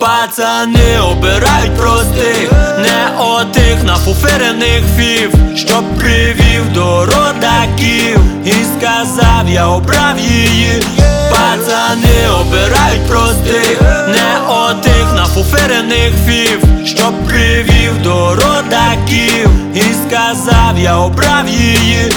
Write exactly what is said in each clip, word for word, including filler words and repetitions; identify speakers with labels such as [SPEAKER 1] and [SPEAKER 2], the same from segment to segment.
[SPEAKER 1] Пацани обирають простих, не отих нафуфирених фів, щоб привів до родаків і сказав: я обрав її. Пацани обирають простих, не отих нафуфирених фів, щоб привів до родаків і сказав: я обрав її.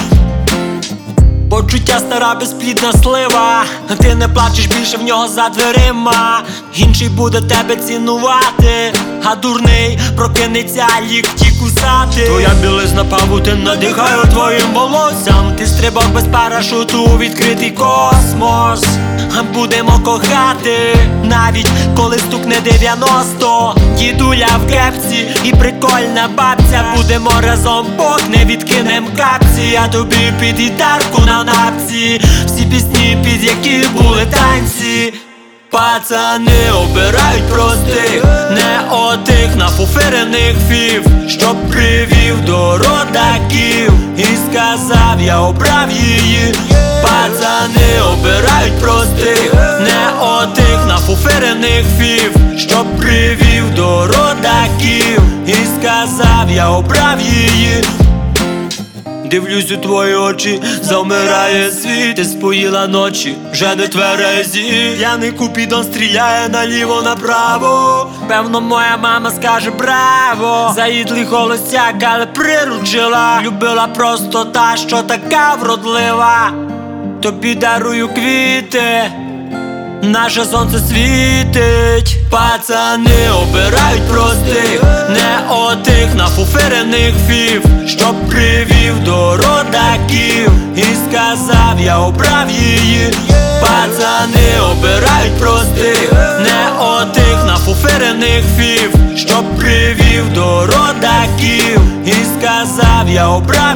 [SPEAKER 1] Почуття стара безплідна слива, ти не плачеш більше в нього за дверима. Інший буде тебе цінувати, а дурний прокинеться лікті кусати. Твоя білизна павутин надихає твоїм волоссям. Ти стрибок без парашуту у відкритий космос. Будемо кохати, навіть коли стукне дев'яносто. Дідуля в кепці і прикольна бабця. Будемо разом, Бог не відкинем капці. Я тобі під гітарку на напці, всі пісні, під які були танці. Пацани обирають простих, не отих нафуфирених фів, щоб привів до родаків і сказав: я обрав її. Пацани обирають простих, не отих нафуфирених фів, щоб привів до родаків і сказав: я обрав її. Дивлюсь у твої очі, завмирає світ. Ти споїла ночі, вже не тверезі. П'яний купідон стріляє наліво направо. Певно моя мама скаже браво. Заїдлий холостяк, але приручила. Любила просто та, що така вродлива. Тобі дарую квіти, наше сонце світить. Пацани обирають простих, не отих нафуфирених фів, щоб привів до родаків і сказав: я обрав її. Пацани обирають простих, не отих нафуфирених фів, щоб привів до родаків і сказав: я обрав